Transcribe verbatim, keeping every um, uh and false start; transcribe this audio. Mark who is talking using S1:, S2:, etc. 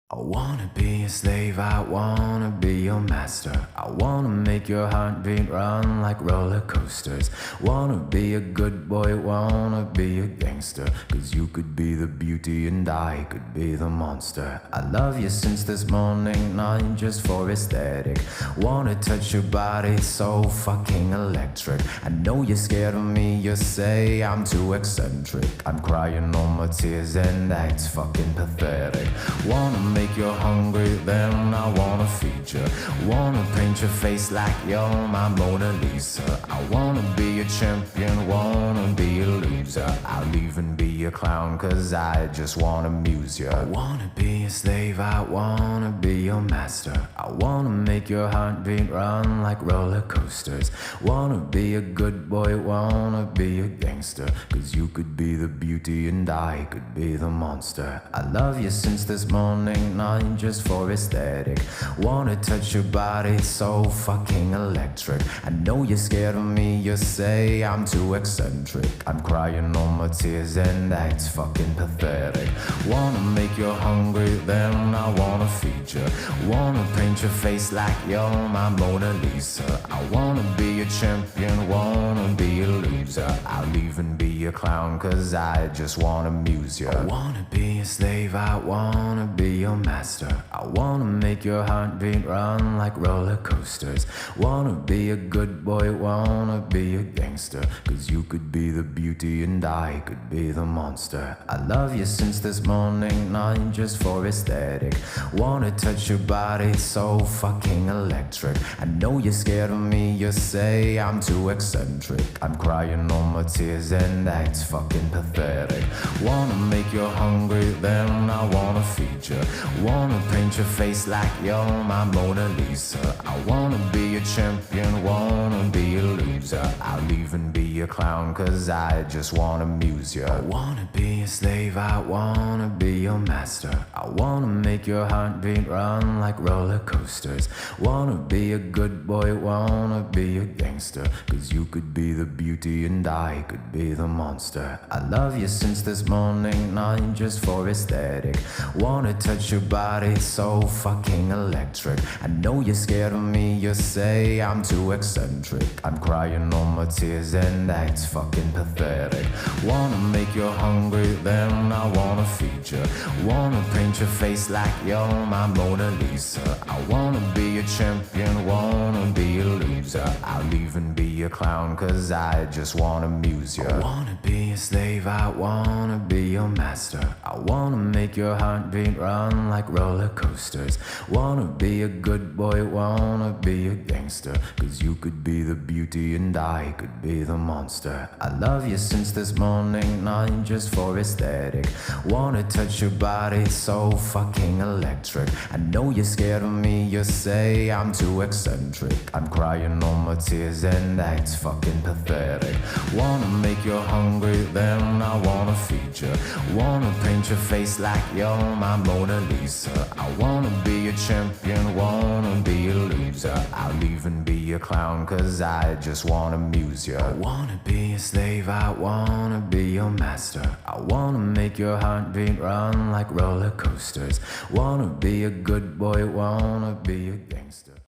S1: I wanna be a slave, I wanna be your master. I wanna make your heartbeat run like roller coasters. Wanna be a good boy, wanna be a gangster. Cause you could be the beauty and I could be the monster. I love you since this morning, not just for aesthetic. Wanna touch your body, so fucking electric. I know you're scared of me, you say I'm too eccentric. I'm crying all my tears and that's fucking pathetic. Wanna make Make you hungry, then I wanna feed you. Wanna paint your face like you're my Mona Lisa. I wanna be a champion, wanna be a loser. I'll even be a clown cause I just wanna amuse you. I wanna be a slave, I wanna be your master. I wanna make your heartbeat run like roller coasters. Wanna be a good boy, wanna be a gangster. Cause you could be the beauty and I could be the monster. I love you since this morning, not just for aesthetic. Wanna touch your body, so fucking electric. I know you're scared of me, you say I'm too eccentric. I'm crying all my tears and that's fucking pathetic. Wanna make you hungry, then I wanna feed you. Wanna paint your face like you're my Mona Lisa. I wanna be a champion, wanna be a loser. I'll even be a clown cause I just wanna amuse you. I wanna be a slave, I wanna be your master. I wanna make your heartbeat run like roller coasters. Wanna be a good boy, wanna be a gangster. Cause you could be the beauty and I could be the monster. I love you since this morning, not just for aesthetic. Wanna touch your body, so fucking electric. I know you're scared of me, you say I'm too eccentric. I'm crying all my tears and that's fucking pathetic. Wanna make you hungry, then I wanna feed you. Wanna paint your face like you're my Mona Lisa. I wanna be a champion, wanna be a loser. I'll even be a clown cause I just wanna amuse you. I wanna be a slave, I wanna be your master. I wanna make your heartbeat run like roller coasters. Wanna be a good boy, wanna be a gangster. Cause you could be the beauty and I could be the monster. I love you since this morning, not just for aesthetic. Wanna touch your body, so fucking electric. I know you're scared of me, you say I'm too eccentric. I'm crying all my tears and that's fucking pathetic. Wanna make you hungry, then I wanna feed you. Wanna paint your face like you're my Mona Lisa. I wanna be a champion, wanna be a loser. I'll even be a clown cause I just wanna amuse you. I wanna be a slave, I wanna be your master. I wanna make your heartbeat run like roller coasters. Wanna be a good boy, wanna be a gangster. Cause you could be the beauty and I could be the monster. I love you since this morning, not just for aesthetic. Wanna touch your body, so fucking electric. I know you're scared of me, you say I'm too eccentric. I'm crying all my tears and that's fucking pathetic. Wanna make you hungry, then I wanna feed you. Wanna paint your face like you're my Mona Lisa. I wanna be a champion, wanna be a loser. I'll even be a clown cause I just wanna amuse you. I wanna be a slave, I wanna be your master. I wanna make your heartbeat run like roller coasters. Wanna be a good boy, wanna be a gangster.